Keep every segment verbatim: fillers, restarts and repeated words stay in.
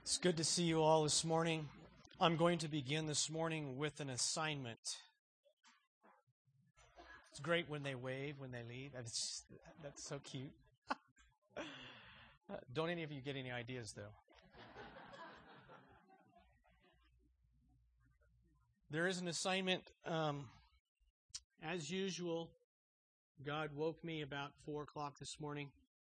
It's good to see you all this morning. I'm going to begin this morning with an assignment. It's great when they wave, when they leave. That's, that's so cute. Don't any of you get any ideas, though. There is an assignment. Um, as usual, God woke me about four o'clock this morning.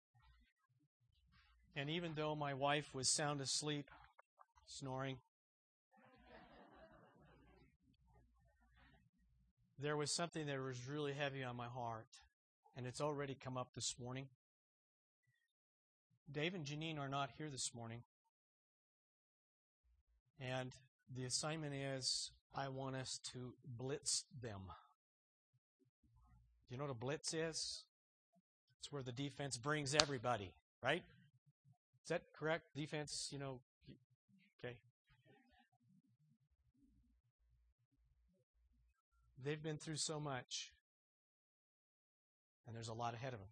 And even though my wife was sound asleep, snoring, there was something that was really heavy on my heart. And it's already come up this morning. Dave and Janine are not here this morning. And the assignment is, I want us to blitz them. Do you know what a blitz is? It's where the defense brings everybody, right? Is that correct? Defense, you know, okay. They've been through so much, and there's a lot ahead of them.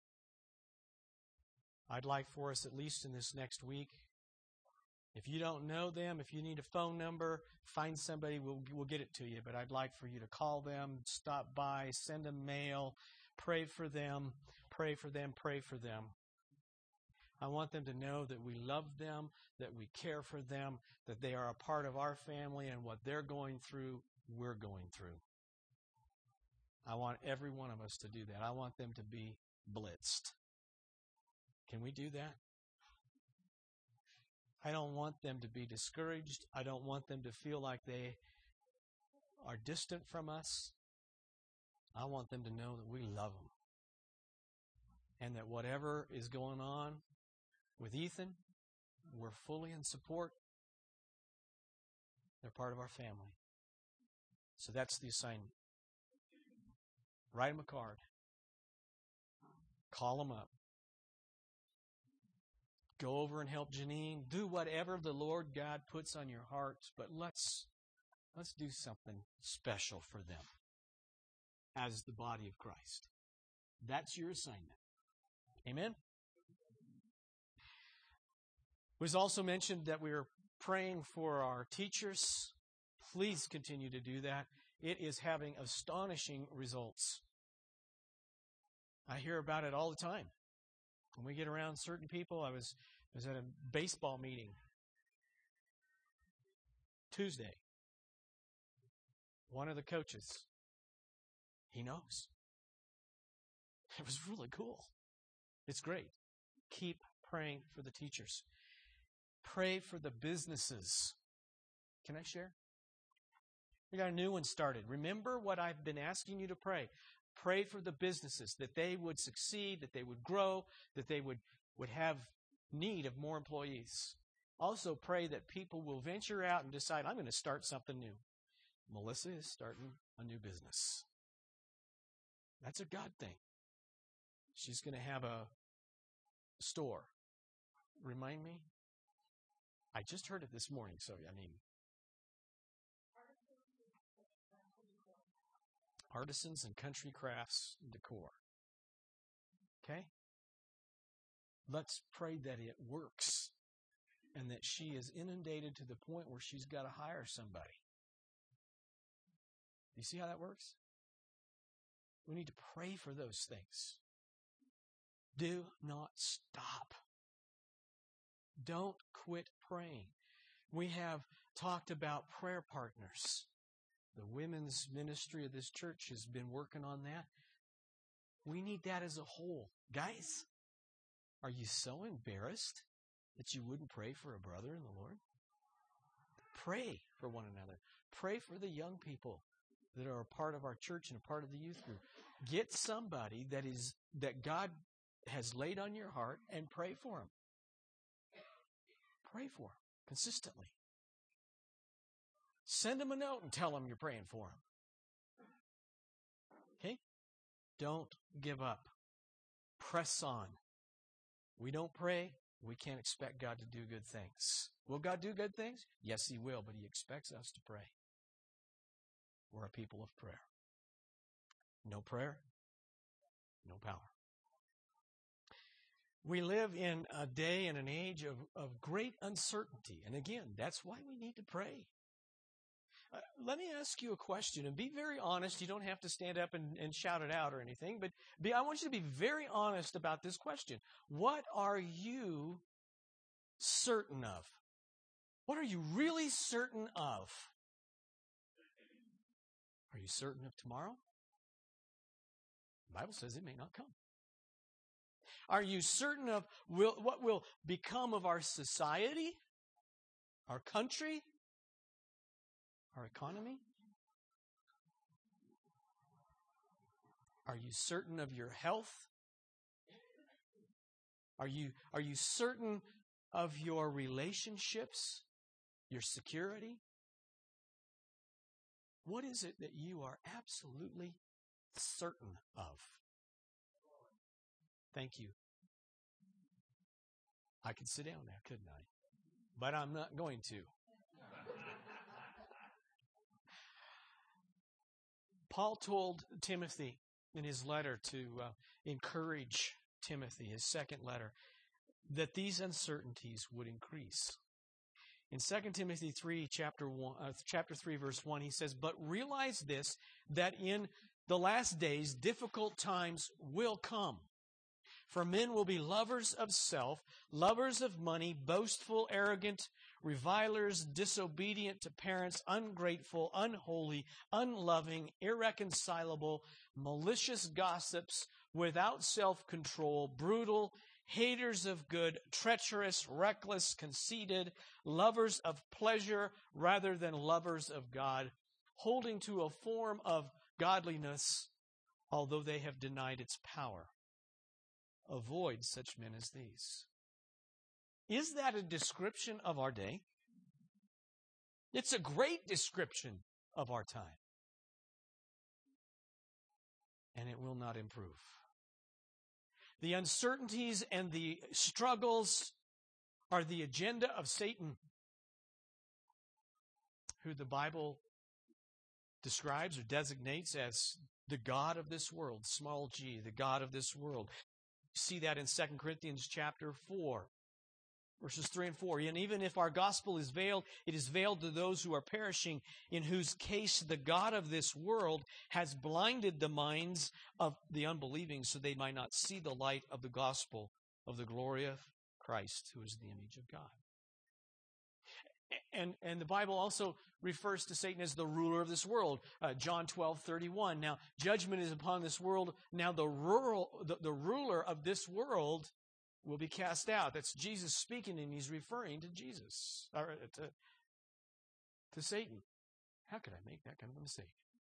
I'd like for us, at least in this next week, if you don't know them, if you need a phone number, find somebody, we'll, we'll get it to you. But I'd like for you to call them, stop by, send them mail, pray for them, pray for them, pray for them. I want them to know that we love them, that we care for them, that they are a part of our family, and what they're going through, we're going through. I want every one of us to do that. I want them to be blitzed. Can we do that? I don't want them to be discouraged. I don't want them to feel like they are distant from us. I want them to know that we love them. And that whatever is going on with Ethan, we're fully in support. They're part of our family. So that's the assignment. Write them a card. Call them up. Go over and help Janine. Do whatever the Lord God puts on your hearts, but let's let's do something special for them as the body of Christ. That's your assignment. Amen? It was also mentioned that we are praying for our teachers. Please continue to do that. It is having astonishing results. I hear about it all the time. When we get around certain people, I was, I was at a baseball meeting Tuesday. One of the coaches, he knows. It was really cool. It's great. Keep praying for the teachers. Pray for the businesses. Can I share? We got a new one started. Remember what I've been asking you to pray. Pray for the businesses, that they would succeed, that they would grow, that they would, would have need of more employees. Also pray that people will venture out and decide, I'm going to start something new. Melissa is starting a new business. That's a God thing. She's going to have a store. Remind me? I just heard it this morning, so I mean. Artisans and Country Crafts Decor. Okay? Let's pray that it works and that she is inundated to the point where she's got to hire somebody. You see how that works? We need to pray for those things. Do not stop. Don't quit praying. We have talked about prayer partners. The women's ministry of this church has been working on that. We need that as a whole. Guys, are you so embarrassed that you wouldn't pray for a brother in the Lord? Pray for one another. Pray for the young people that are a part of our church and a part of the youth group. Get somebody that is that God has laid on your heart and pray for them. Pray for them consistently. Send them a note and tell them you're praying for them. Okay? Don't give up. Press on. We don't pray, we can't expect God to do good things. Will God do good things? Yes, He will, but He expects us to pray. We're a people of prayer. No prayer, no power. We live in a day and an age of, of great uncertainty. And again, that's why we need to pray. Uh, let me ask you a question, and be very honest. You don't have to stand up and, and shout it out or anything, but be, I want you to be very honest about this question. What are you certain of? What are you really certain of? Are you certain of tomorrow? The Bible says it may not come. Are you certain of will, what will become of our society, our country, our economy? Are you certain of your health? Are you, are you certain of your relationships, your security? What is it that you are absolutely certain of? Thank you. I could sit down now, couldn't I? But I'm not going to. Paul told Timothy in his letter to uh, encourage Timothy, his second letter, that these uncertainties would increase. In Second Timothy three, chapter one, uh, chapter three, verse one, he says, "But realize this, that in the last days difficult times will come. For men will be lovers of self, lovers of money, boastful, arrogant, revilers, disobedient to parents, ungrateful, unholy, unloving, irreconcilable, malicious gossips, without self-control, brutal, haters of good, treacherous, reckless, conceited, lovers of pleasure rather than lovers of God, holding to a form of godliness, although they have denied its power. Avoid such men as these." Is that a description of our day? It's a great description of our time. And it will not improve. The uncertainties and the struggles are the agenda of Satan, who the Bible describes or designates as the God of this world, small g, the God of this world. You see that in Second Corinthians chapter four, verses three and four. And even if our gospel is veiled, it is veiled to those who are perishing, in whose case the God of this world has blinded the minds of the unbelieving, so they might not see the light of the gospel of the glory of Christ, who is the image of God. And, and the Bible also refers to Satan as the ruler of this world. Uh, John twelve thirty-one. Now, judgment is upon this world. Now, the, rural, the, the ruler of this world will be cast out. That's Jesus speaking, and he's referring to Jesus, or to, to Satan. How could I make that kind of a mistake?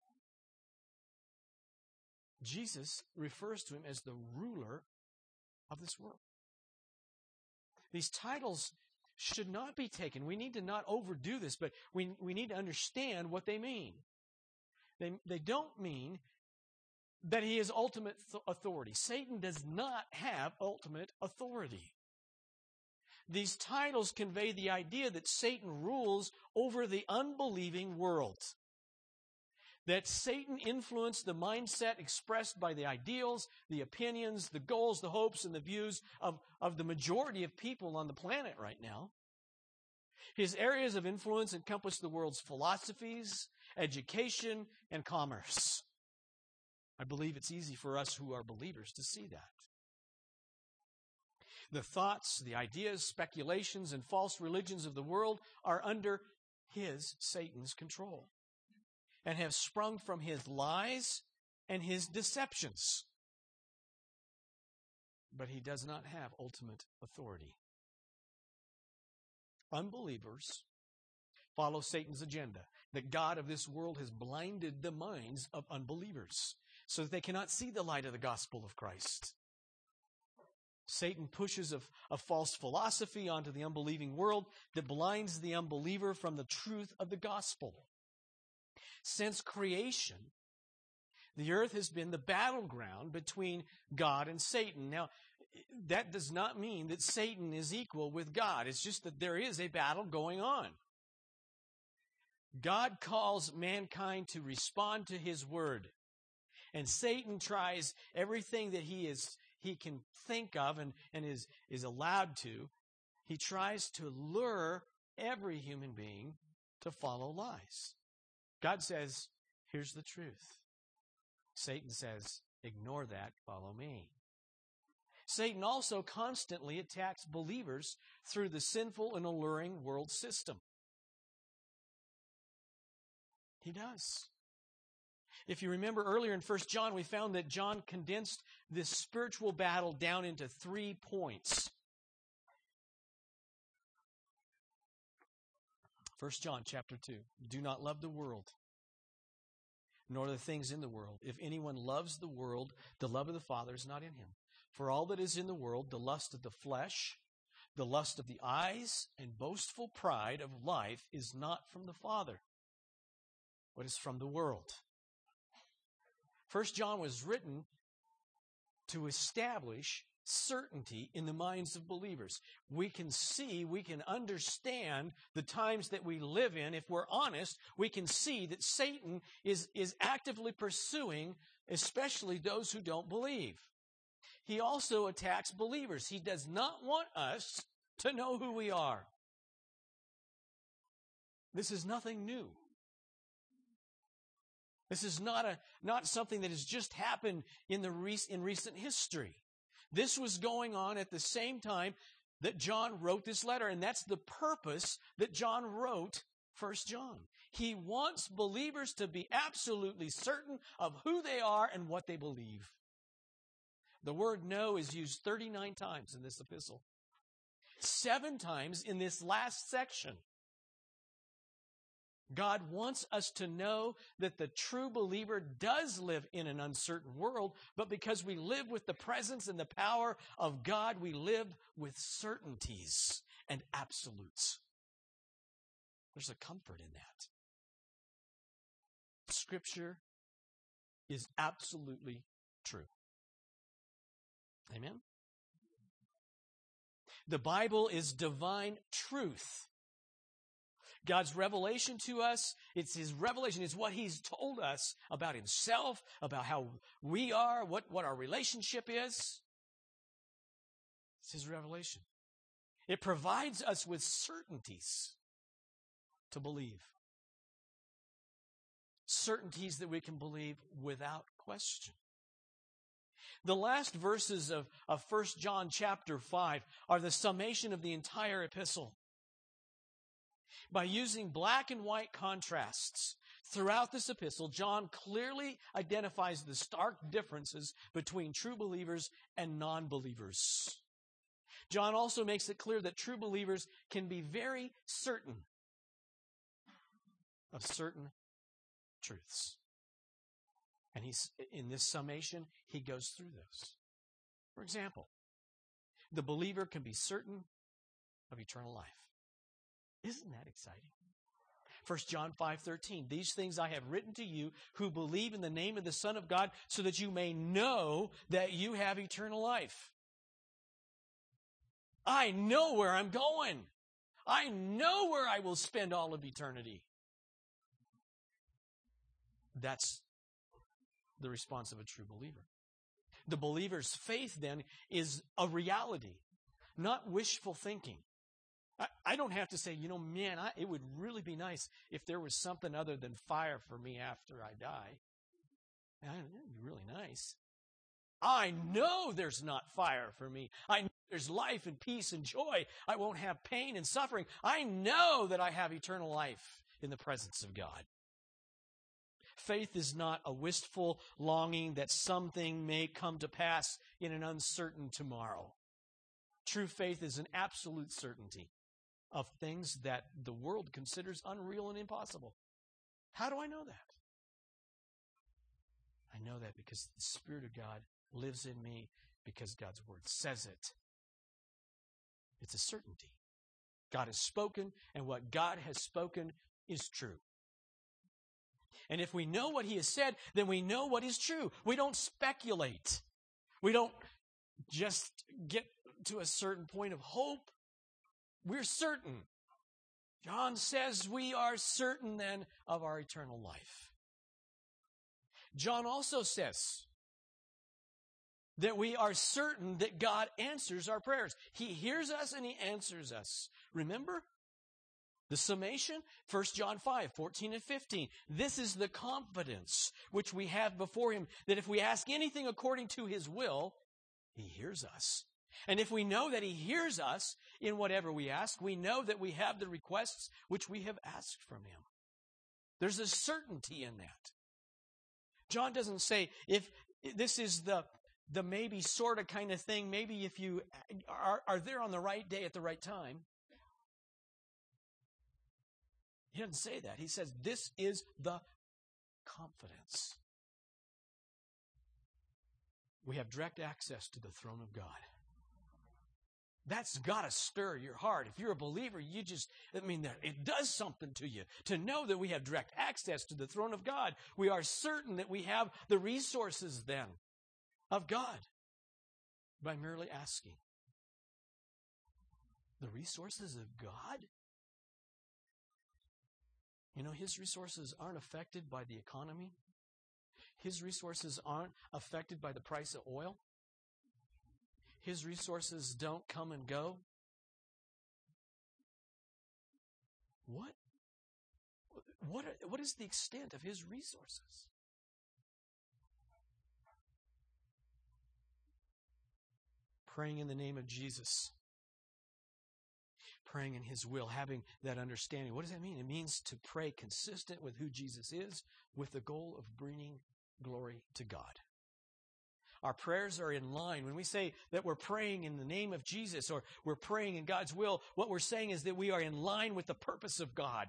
Jesus refers to him as the ruler of this world. These titles should not be taken. We need to not overdo this, but we, we need to understand what they mean. They, they don't mean that he has ultimate th- authority. Satan does not have ultimate authority. These titles convey the idea that Satan rules over the unbelieving world. That Satan influenced the mindset expressed by the ideals, the opinions, the goals, the hopes, and the views of, of the majority of people on the planet right now. His areas of influence encompass the world's philosophies, education, and commerce. I believe it's easy for us who are believers to see that. The thoughts, the ideas, speculations, and false religions of the world are under his, Satan's, control, and have sprung from his lies and his deceptions. But he does not have ultimate authority. Unbelievers follow Satan's agenda. The God of this world has blinded the minds of unbelievers so that they cannot see the light of the gospel of Christ. Satan pushes a, a false philosophy onto the unbelieving world that blinds the unbeliever from the truth of the gospel. Since creation, the earth has been the battleground between God and Satan. Now, that does not mean that Satan is equal with God. It's just that there is a battle going on. God calls mankind to respond to his word. And Satan tries everything that he is he can think of and, and is, is allowed to, he tries to lure every human being to follow lies. God says, here's the truth. Satan says, ignore that, follow me. Satan also constantly attacks believers through the sinful and alluring world system. He does. If you remember earlier in First John, we found that John condensed this spiritual battle down into three points. First John chapter two. Do not love the world, nor the things in the world. If anyone loves the world, the love of the Father is not in him. For all that is in the world, the lust of the flesh, the lust of the eyes, and boastful pride of life is not from the Father, but is from the world. First John was written to establish certainty in the minds of believers. We can see, we can understand the times that we live in. If we're honest, we can see that Satan is, is actively pursuing, especially those who don't believe. He also attacks believers. He does not want us to know who we are. This is nothing new. This is not a not something that has just happened in the rec- in recent history. This was going on at the same time that John wrote this letter, and that's the purpose that John wrote First John. He wants believers to be absolutely certain of who they are and what they believe. The word know is used thirty-nine times in this epistle. Seven times in this last section. God wants us to know that the true believer does live in an uncertain world, but because we live with the presence and the power of God, we live with certainties and absolutes. There's a comfort in that. Scripture is absolutely true. Amen? The Bible is divine truth. God's revelation to us, it's His revelation, it's what He's told us about Himself, about how we are, what, what our relationship is. It's His revelation. It provides us with certainties to believe. Certainties that we can believe without question. The last verses of, of First John chapter five are the summation of the entire epistle. By using black and white contrasts throughout this epistle, John clearly identifies the stark differences between true believers and non-believers. John also makes it clear that true believers can be very certain of certain truths. And he's in this summation, he goes through those. For example, the believer can be certain of eternal life. Isn't that exciting? First John five thirteen, these things I have written to you who believe in the name of the Son of God so that you may know that you have eternal life. I know where I'm going. I know where I will spend all of eternity. That's the response of a true believer. The believer's faith then is a reality, not wishful thinking. I, I don't have to say, you know, man, I, it would really be nice if there was something other than fire for me after I die. That would be really nice. I know there's not fire for me. I know there's life and peace and joy. I won't have pain and suffering. I know that I have eternal life in the presence of God. Faith is not a wistful longing that something may come to pass in an uncertain tomorrow. True faith is an absolute certainty of things that the world considers unreal and impossible. How do I know that? I know that because the Spirit of God lives in me because God's Word says it. It's a certainty. God has spoken, and what God has spoken is true. And if we know what He has said, then we know what is true. We don't speculate. We don't just get to a certain point of hope. We're certain. John says we are certain then of our eternal life. John also says that we are certain that God answers our prayers. He hears us and He answers us. Remember the summation? First John five, fourteen and fifteen. This is the confidence which we have before Him, that if we ask anything according to His will, He hears us. And if we know that He hears us in whatever we ask, we know that we have the requests which we have asked from Him. There's a certainty in that. John doesn't say, if this is the the maybe sort of kind of thing, maybe if you are, are there on the right day at the right time. He doesn't say that. He says this is the confidence. We have direct access to the throne of God. That's got to stir your heart. If you're a believer, you just, I mean, it does something to you to know that we have direct access to the throne of God. We are certain that we have the resources then of God by merely asking. The resources of God? You know, His resources aren't affected by the economy. His resources aren't affected by the price of oil. His resources don't come and go. What? What, are, what is the extent of His resources? Praying in the name of Jesus. Praying in His will, having that understanding. What does that mean? It means to pray consistent with who Jesus is, with the goal of bringing glory to God. Our prayers are in line. When we say that we're praying in the name of Jesus or we're praying in God's will, what we're saying is that we are in line with the purpose of God.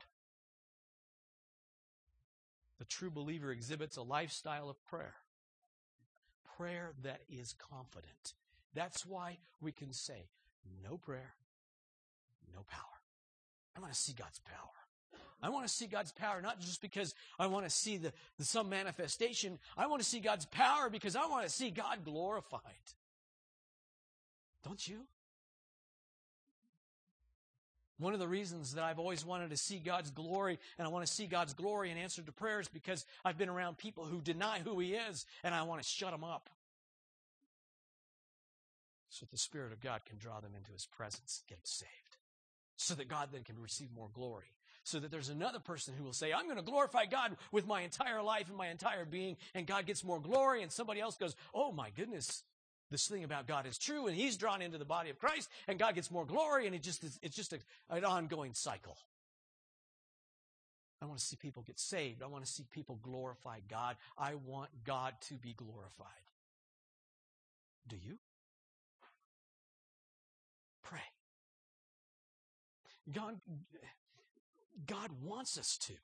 The true believer exhibits a lifestyle of prayer. Prayer that is confident. That's why we can say, no prayer, no power. I want to see God's power. I want to see God's power, not just because I want to see the, the some manifestation. I want to see God's power because I want to see God glorified. Don't you? One of the reasons that I've always wanted to see God's glory, and I want to see God's glory in answer to prayers, because I've been around people who deny who He is, and I want to shut them up. So that the Spirit of God can draw them into His presence, get them saved. So that God then can receive more glory. So that there's another person who will say, I'm going to glorify God with my entire life and my entire being, and God gets more glory, and somebody else goes, oh my goodness, this thing about God is true, and he's drawn into the body of Christ, and God gets more glory, and it just is, it's just a, an ongoing cycle. I want to see people get saved. I want to see people glorify God. I want God to be glorified. Do you? Pray. God, God wants us to.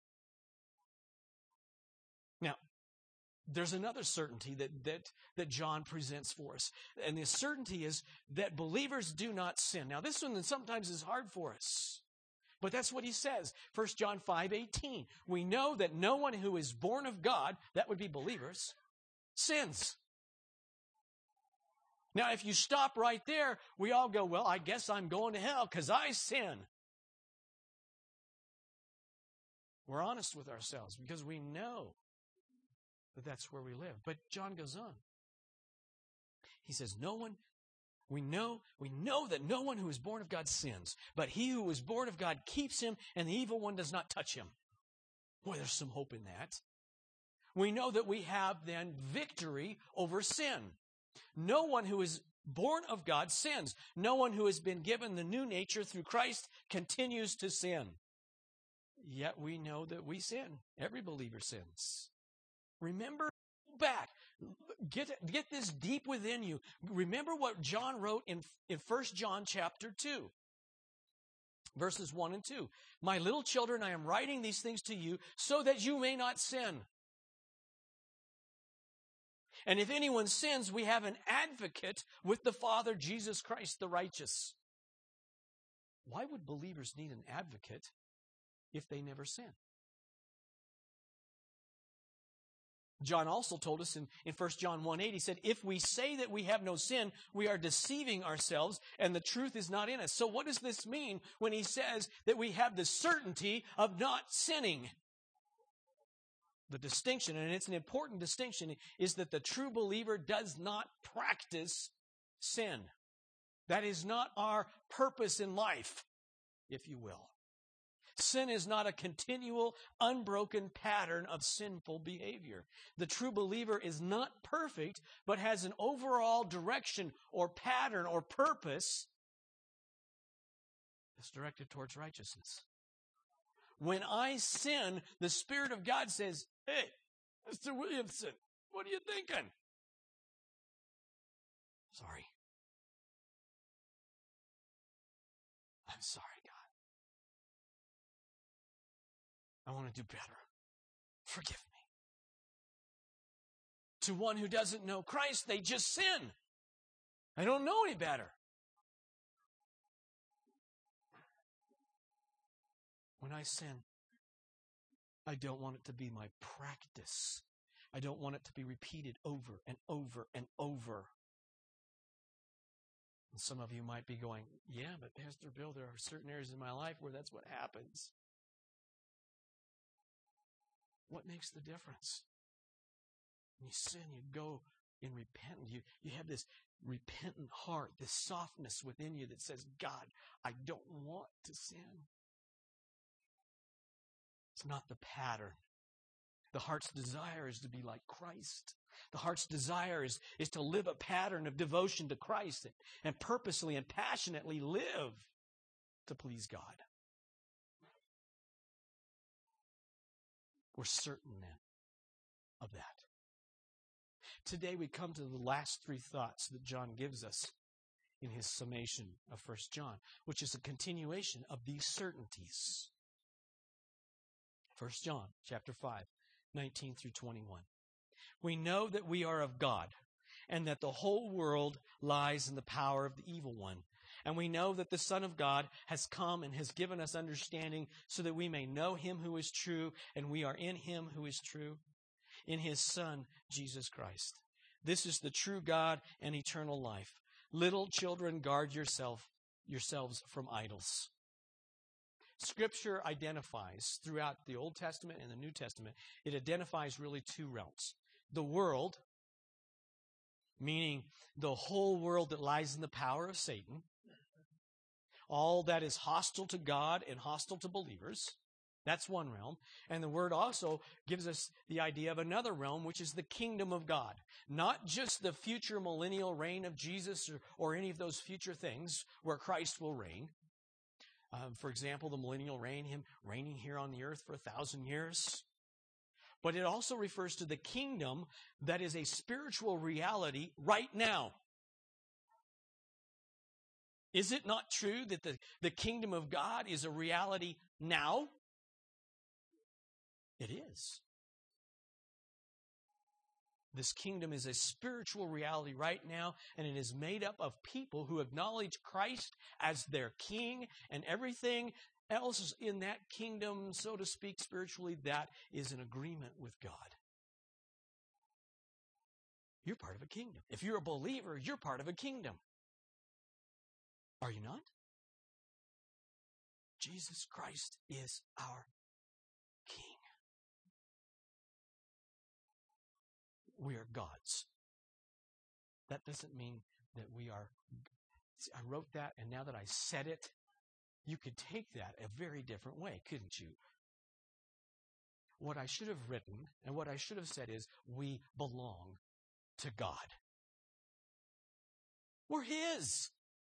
Now, there's another certainty that, that, that John presents for us. And the certainty is that believers do not sin. Now, this one sometimes is hard for us. But that's what he says. First John five eighteen. We know that no one who is born of God, that would be believers, sins. Now, if you stop right there, we all go, well, I guess I'm going to hell because I sin. We're honest with ourselves because we know that that's where we live. But John goes on. He says, no one, we know, we know that no one who is born of God sins, but he who is born of God keeps him, and the evil one does not touch him. Boy, there's some hope in that. We know that we have then victory over sin. No one who is born of God sins. No one who has been given the new nature through Christ continues to sin. Yet we know that we sin. Every believer sins. Remember back. Get, get this deep within you. Remember what John wrote in, in First John chapter two. Verses one and two. My little children, I am writing these things to you so that you may not sin. And if anyone sins, we have an advocate with the Father, Jesus Christ the righteous. Why would believers need an advocate if they never sin? John also told us in, in First John one eight, he said, if we say that we have no sin, we are deceiving ourselves and the truth is not in us. So what does this mean when he says that we have the certainty of not sinning? The distinction, and it's an important distinction, is that the true believer does not practice sin. That is not our purpose in life, if you will. Sin is not a continual, unbroken pattern of sinful behavior. The true believer is not perfect, but has an overall direction or pattern or purpose that's directed towards righteousness. When I sin, the Spirit of God says, "Hey, Mister Williamson, what are you thinking?" Sorry. I'm sorry, God. I want to do better. Forgive me. To one who doesn't know Christ, they just sin. I don't know any better. When I sin, I don't want it to be my practice. I don't want it to be repeated over and over and over. And some of you might be going, "Yeah, but Pastor Bill, there are certain areas in my life where that's what happens." What makes the difference? When you sin, you go in repentance. You, you have this repentant heart, this softness within you that says, "God, I don't want to sin." It's not the pattern. The heart's desire is to be like Christ. The heart's desire is, is to live a pattern of devotion to Christ and, and purposely and passionately live to please God. We're certain then of that. Today we come to the last three thoughts that John gives us in his summation of First John, which is a continuation of these certainties. First John chapter five, nineteen through twenty-one. We know that we are of God, and that the whole world lies in the power of the evil one. And we know that the Son of God has come and has given us understanding so that we may know him who is true, and we are in him who is true, in his Son, Jesus Christ. This is the true God and eternal life. Little children, guard yourself, yourselves from idols. Scripture identifies throughout the Old Testament and the New Testament, it identifies really two realms. The world, meaning the whole world that lies in the power of Satan, all that is hostile to God and hostile to believers. That's one realm. And the word also gives us the idea of another realm, which is the kingdom of God. Not just the future millennial reign of Jesus or, or any of those future things where Christ will reign. Um, for example, the millennial reign, him reigning here on the earth for a thousand years. But it also refers to the kingdom that is a spiritual reality right now. Is it not true that the, the kingdom of God is a reality now? It is. This kingdom is a spiritual reality right now, and it is made up of people who acknowledge Christ as their king, and everything else in that kingdom, so to speak, spiritually, that is in agreement with God. You're part of a kingdom. If you're a believer, you're part of a kingdom. Are you not? Jesus Christ is our King. We are God's. That doesn't mean that we are... See, I wrote that, and now that I said it, you could take that a very different way, couldn't you? What I should have written and what I should have said is, we belong to God. We're His.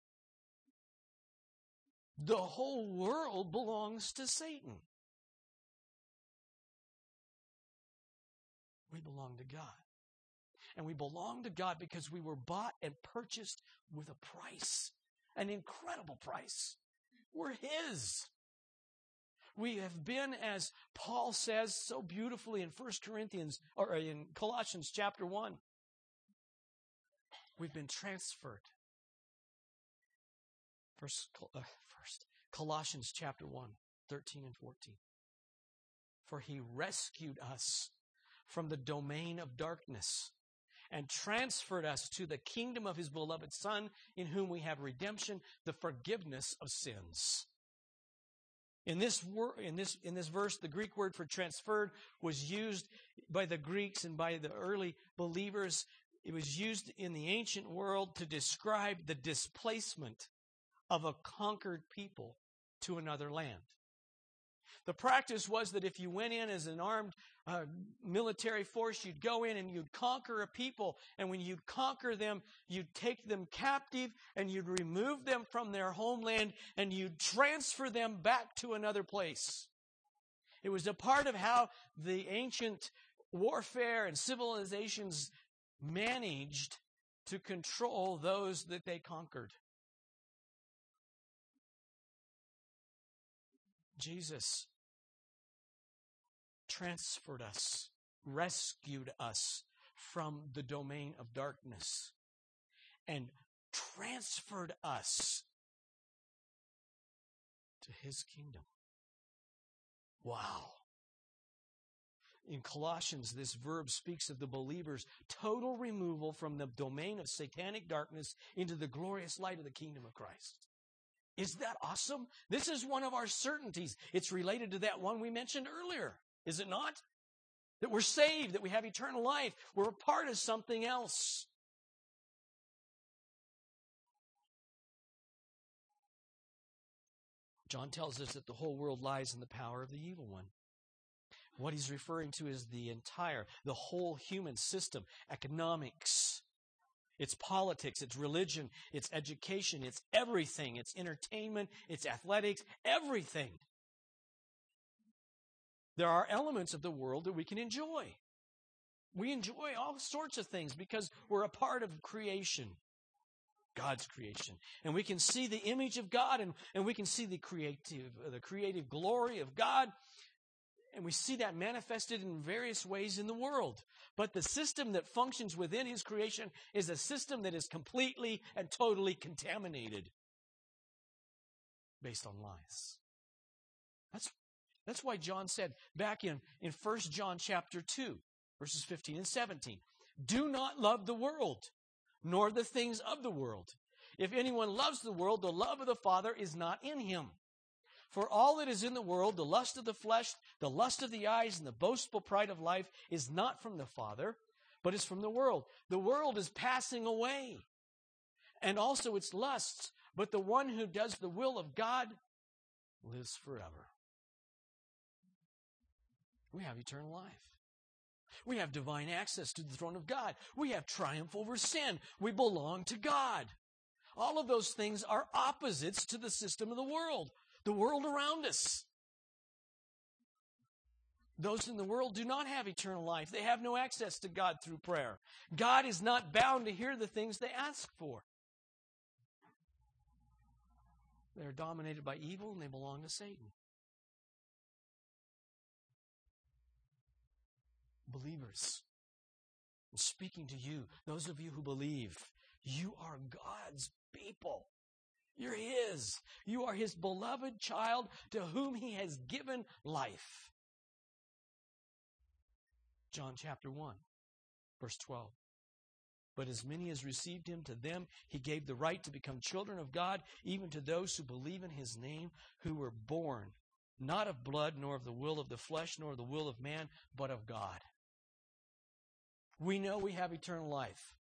The whole world belongs to Satan. We belong to God. And we belong to God because we were bought and purchased with a price, an incredible price. We're His. We have been, as Paul says so beautifully in First Corinthians, or in Colossians chapter one, we've been transferred. First, uh, first Colossians chapter one, thirteen and fourteen. For He rescued us from the domain of darkness and transferred us to the kingdom of His beloved Son, in whom we have redemption, the forgiveness of sins. In this wor- in this in this verse, the Greek word for transferred was used by the Greeks and by the early believers. It was used in the ancient world to describe the displacement of a conquered people to another land. The practice was that if you went in as an armed uh, military force, you'd go in and you'd conquer a people. And when you'd conquer them, you'd take them captive and you'd remove them from their homeland and you'd transfer them back to another place. It was a part of how the ancient warfare and civilizations managed to control those that they conquered. Jesus transferred us, rescued us from the domain of darkness, and transferred us to His kingdom. Wow. In Colossians, this verb speaks of the believer's total removal from the domain of satanic darkness into the glorious light of the kingdom of Christ. Is that awesome? This is one of our certainties. It's related to that one we mentioned earlier, is it not? That we're saved, that we have eternal life. We're a part of something else. John tells us that the whole world lies in the power of the evil one. What he's referring to is the entire, the whole human system, economics, it's politics, it's religion, it's education, it's everything. It's entertainment, it's athletics, everything. There are elements of the world that we can enjoy. We enjoy all sorts of things because we're a part of creation, God's creation. And we can see the image of God and, and we can see the creative, the creative glory of God. And we see that manifested in various ways in the world. But the system that functions within His creation is a system that is completely and totally contaminated based on lies. That's, that's why John said back in, in First John chapter two, verses fifteen and seventeen, do not love the world, nor the things of the world. If anyone loves the world, the love of the Father is not in him. For all that is in the world, the lust of the flesh, the lust of the eyes, and the boastful pride of life is not from the Father, but is from the world. The world is passing away, and also its lusts, but the one who does the will of God lives forever. We have eternal life. We have divine access to the throne of God. We have triumph over sin. We belong to God. All of those things are opposites to the system of the world. The world around us. Those in the world do not have eternal life. They have no access to God through prayer. God is not bound to hear the things they ask for. They're dominated by evil and they belong to Satan. Believers, I'm speaking to you, those of you who believe, you are God's people. You're His. You are His beloved child to whom He has given life. John chapter one, verse twelve. But as many as received Him, to them He gave the right to become children of God, even to those who believe in His name, who were born, not of blood, nor of the will of the flesh, nor of the will of man, but of God. We know we have eternal life.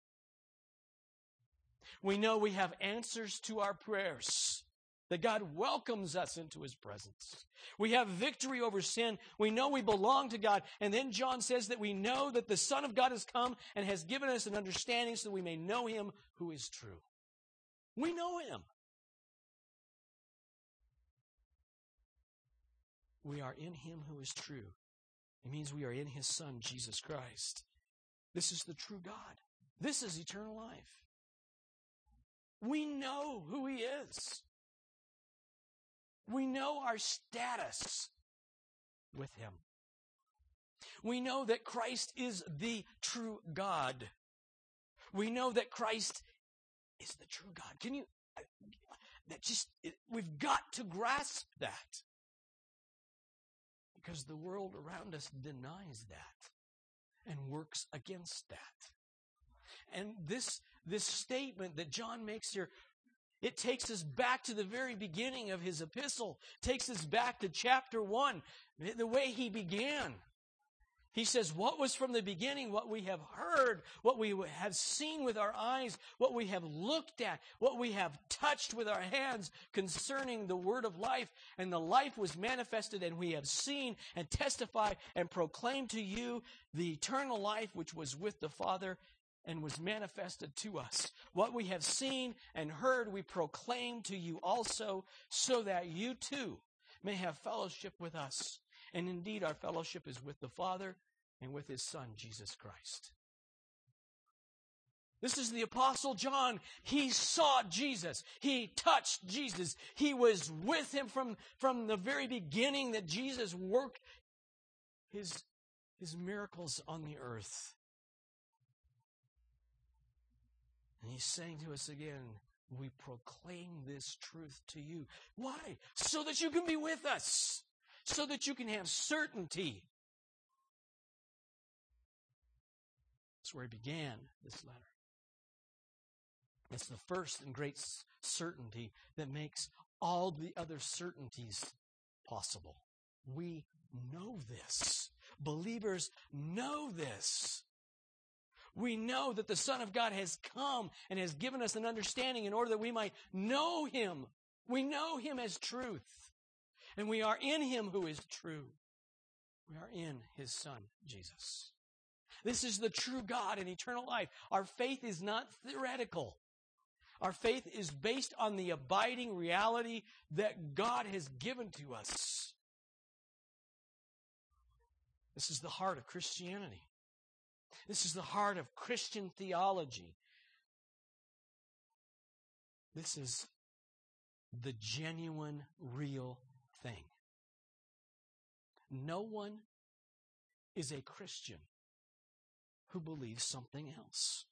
We know we have answers to our prayers, that God welcomes us into His presence. We have victory over sin. We know we belong to God. And then John says that we know that the Son of God has come and has given us an understanding so that we may know Him who is true. We know Him. We are in Him who is true. It means we are in His Son, Jesus Christ. This is the true God. This is eternal life. We know who He is. We know our status with Him. We know that Christ is the true God. We know that Christ is the true God. Can you, that just, we've got to grasp that. Because the world around us denies that and works against that. And this, this statement that John makes here, It takes us back to the very beginning of his epistle. It takes us back to chapter one, the way he began. He says, what was from the beginning, what we have heard, what we have seen with our eyes, what we have looked at, what we have touched with our hands concerning the word of life. And the life was manifested, and we have seen and testified and proclaimed to you the eternal life which was with the Father and was manifested to us. What we have seen and heard we proclaim to you also, so that you too may have fellowship with us. And indeed, our fellowship is with the Father and with his Son, Jesus Christ. This is the Apostle John. He saw Jesus. He touched Jesus. He was with him from, from the very beginning that Jesus worked his, his miracles on the earth. And he's saying to us again, we proclaim this truth to you. Why? So that you can be with us. So that you can have certainty. That's where he began this letter. It's the first and great certainty that makes all the other certainties possible. We know this. Believers know this. We know that the Son of God has come and has given us an understanding in order that we might know him. We know him as truth. And we are in him who is true. We are in his Son, Jesus. This is the true God and eternal life. Our faith is not theoretical. Our faith is based on the abiding reality that God has given to us. This is the heart of Christianity. This is the heart of Christian theology. This is the genuine, real thing. No one is a Christian who believes something else.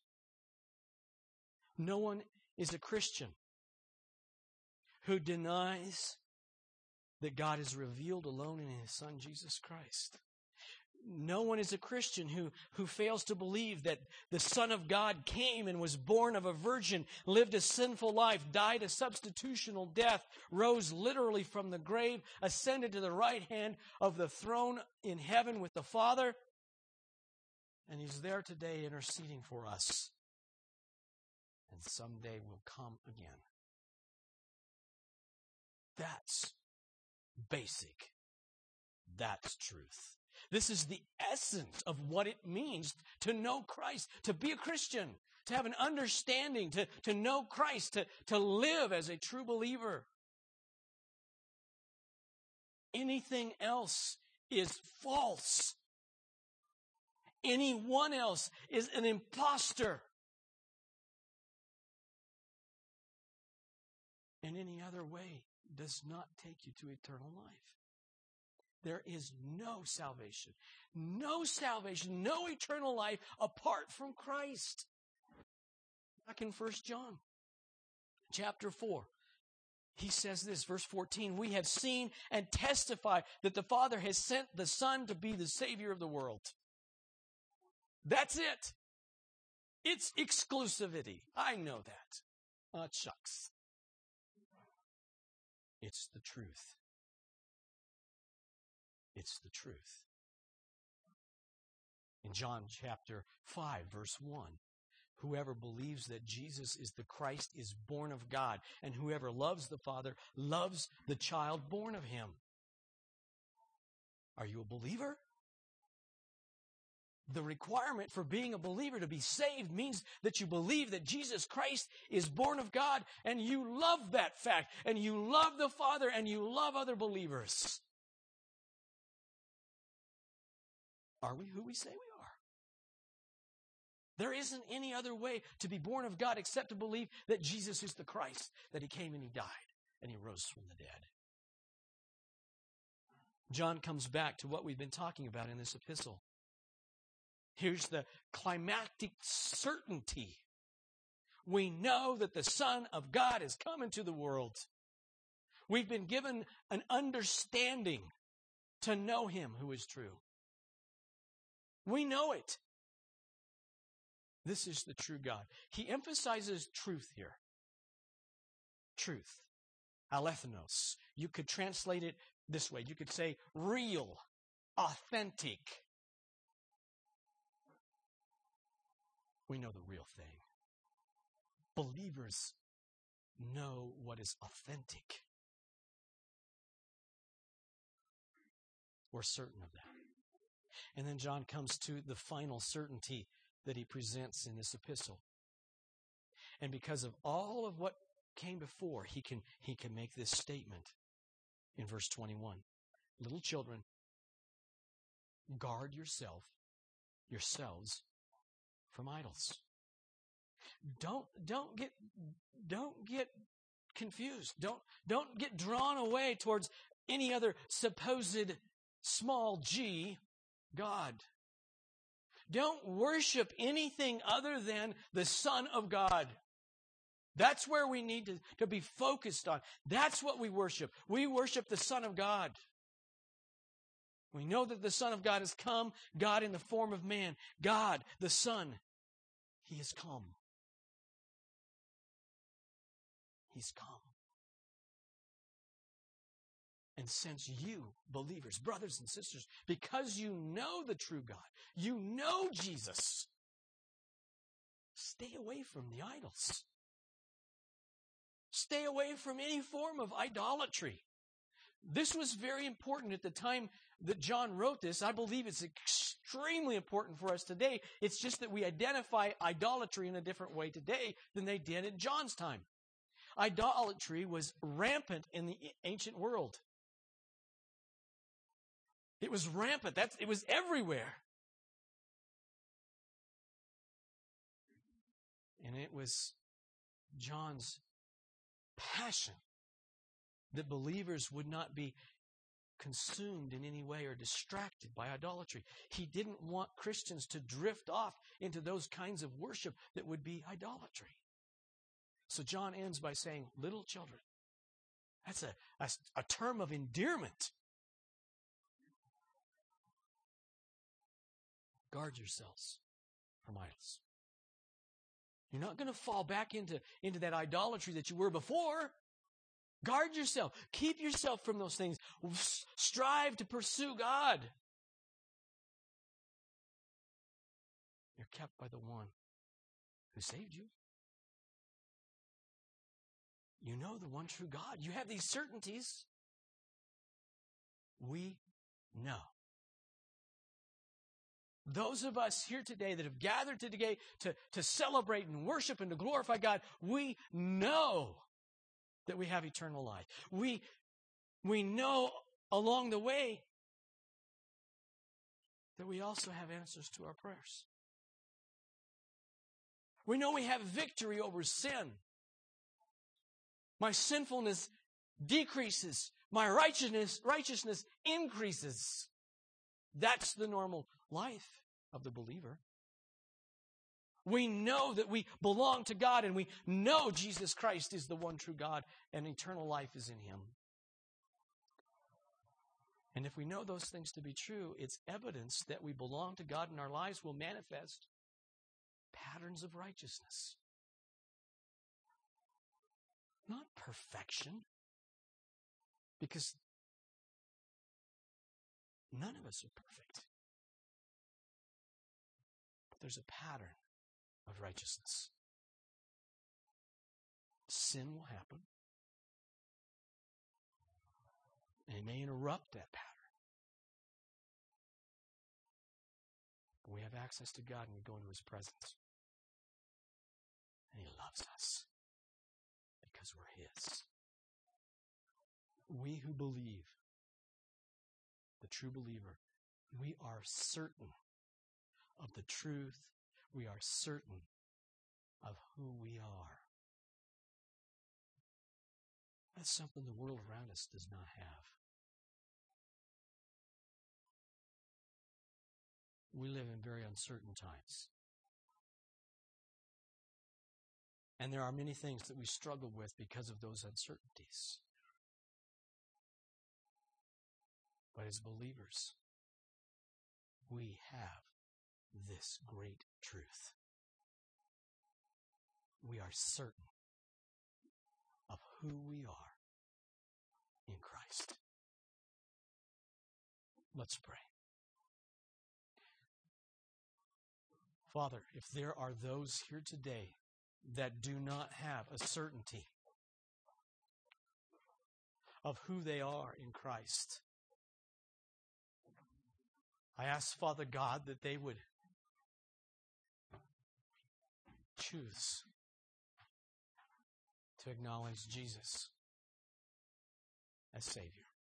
No one is a Christian who denies that God is revealed alone in his Son, Jesus Christ. No one is a Christian who, who fails to believe that the Son of God came and was born of a virgin, lived a sinful life, died a substitutional death, rose literally from the grave, ascended to the right hand of the throne in heaven with the Father, and he's there today interceding for us. And someday will come again. That's basic. That's truth. This is the essence of what it means to know Christ, to be a Christian, to have an understanding, to, to know Christ, to, to live as a true believer. Anything else is false. Anyone else is an imposter. And any other way does not take you to eternal life. There is no salvation, no salvation, no eternal life apart from Christ. Back in First John chapter four, he says this, verse fourteen, we have seen and testified that the Father has sent the Son to be the Savior of the world. That's it. It's exclusivity. I know that. Oh, shucks. It's the truth. It's the truth. In John chapter five, verse one, whoever believes that Jesus is the Christ is born of God, and whoever loves the Father loves the child born of him. Are you a believer? The requirement for being a believer to be saved means that you believe that Jesus Christ is born of God, and you love that fact, and you love the Father, and you love other believers. Are we who we say we are? There isn't any other way to be born of God except to believe that Jesus is the Christ, that he came and he died, and he rose from the dead. John comes back to what we've been talking about in this epistle. Here's the climactic certainty. We know that the Son of God has come into the world. We've been given an understanding to know him who is true. We know it. This is the true God. He emphasizes truth here. truth. Alethnos. You could translate it this way. You could say real, authentic. We know the real thing. Believers know what is authentic. We're certain of that. And then John comes to the final certainty that he presents in this epistle. And because of all of what came before, he can, he can make this statement in verse twenty-one. Little children, guard yourself, yourselves from idols. Don't, don't get, don't get confused. Don't, don't get drawn away towards any other supposed small g God. Don't worship anything other than the Son of God. That's where we need to, to be focused on. That's what we worship. We worship the Son of God. We know that the Son of God has come, God in the form of man. God, the Son, He has come. He's come. And since you, believers, brothers and sisters, because you know the true God, you know Jesus, stay away from the idols. Stay away from any form of idolatry. This was very important at the time that John wrote this. I believe it's extremely important for us today. It's just that we identify idolatry in a different way today than they did in John's time. Idolatry was rampant in the ancient world. It was rampant. That's, it was everywhere. And it was John's passion that believers would not be consumed in any way or distracted by idolatry. He didn't want Christians to drift off into those kinds of worship that would be idolatry. So John ends by saying, little children. That's a, a, a term of endearment. Guard yourselves from idols. You're not going to fall back into, into that idolatry that you were before. Guard yourself. Keep yourself from those things. Strive to pursue God. You're kept by the one who saved you. You know the one true God. You have these certainties. We know. Those of us here today that have gathered today to, to celebrate and worship and to glorify God, we know that we have eternal life. We, we know along the way that we also have answers to our prayers. We know we have victory over sin. My sinfulness decreases. My righteousness, righteousness increases. That's the normal life of the believer. We know that we belong to God, and we know Jesus Christ is the one true God, and eternal life is in Him. And if we know those things to be true, it's evidence that we belong to God, and our lives will manifest patterns of righteousness. Not perfection, because none of us are perfect. But there's a pattern of righteousness. Sin will happen, and it may interrupt that pattern. But we have access to God, and we go into His presence. And He loves us because we're His. We who believe, the true believer, we are certain of the truth. We are certain of who we are. That's something the world around us does not have. We live in very uncertain times. And there are many things that we struggle with because of those uncertainties. But as believers, we have this great truth. We are certain of who we are in Christ. Let's pray. Father, if there are those here today that do not have a certainty of who they are in Christ, I ask, Father God, that they would choose to acknowledge Jesus as Savior.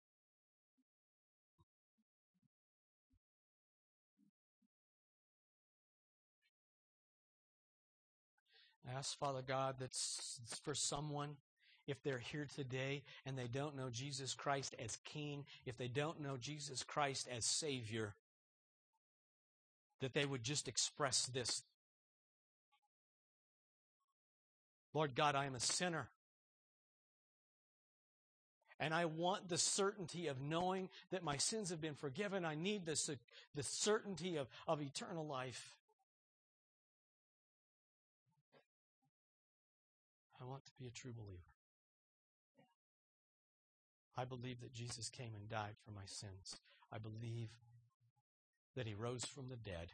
I ask, Father God, that for someone, if they're here today and they don't know Jesus Christ as King, if they don't know Jesus Christ as Savior, that they would just express this. Lord God, I am a sinner. And I want the certainty of knowing that my sins have been forgiven. I need this, the certainty of, of eternal life. I want to be a true believer. I believe that Jesus came and died for my sins. I believe that He rose from the dead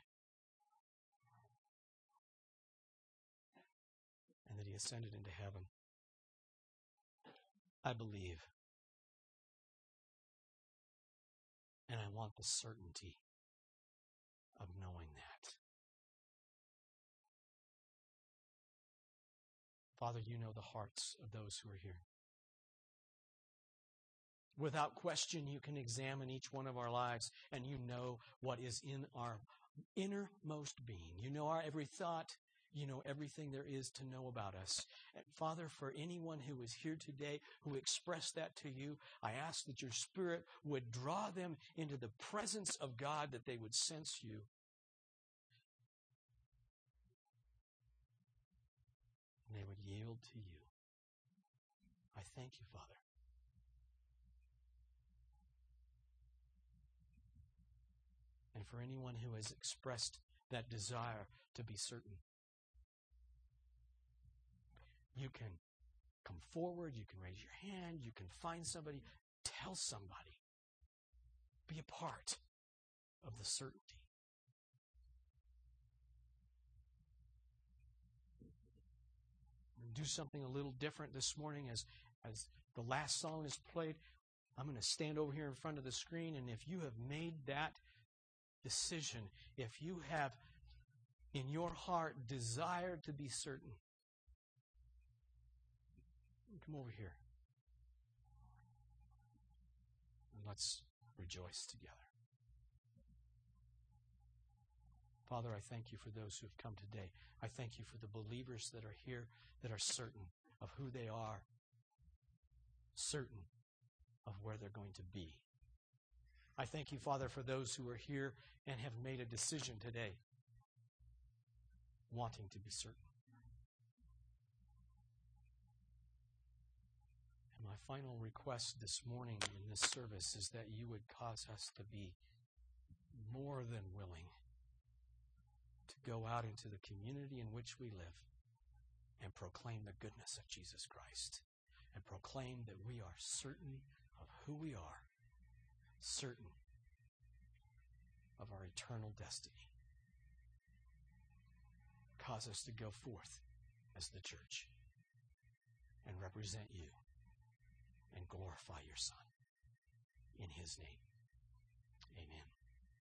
and that He ascended into heaven. I believe. And I want the certainty of knowing that. Father, you know the hearts of those who are here. Without question, you can examine each one of our lives, and you know what is in our innermost being. You know our every thought. You know everything there is to know about us. And Father, for anyone who is here today who expressed that to you, I ask that your Spirit would draw them into the presence of God, that they would sense you. And they would yield to you. I thank you, Father. And for anyone who has expressed that desire to be certain, you can come forward, you can raise your hand, you can find somebody, tell somebody. Be a part of the certainty. Do something a little different this morning as, as the last song is played. I'm going to stand over here in front of the screen, and if you have made that decision, if you have in your heart desired to be certain, come over here and let's rejoice together. Father, I thank you for those who have come today. I thank you for the believers that are here that are certain of who they are, certain of where they're going to be. I thank you, Father, for those who are here and have made a decision today, wanting to be certain. And my final request this morning in this service is that you would cause us to be more than willing to go out into the community in which we live and proclaim the goodness of Jesus Christ, and proclaim that we are certain of who we are, certain of our eternal destiny. Cause us to go forth as the church and represent you and glorify your Son. In His name, amen.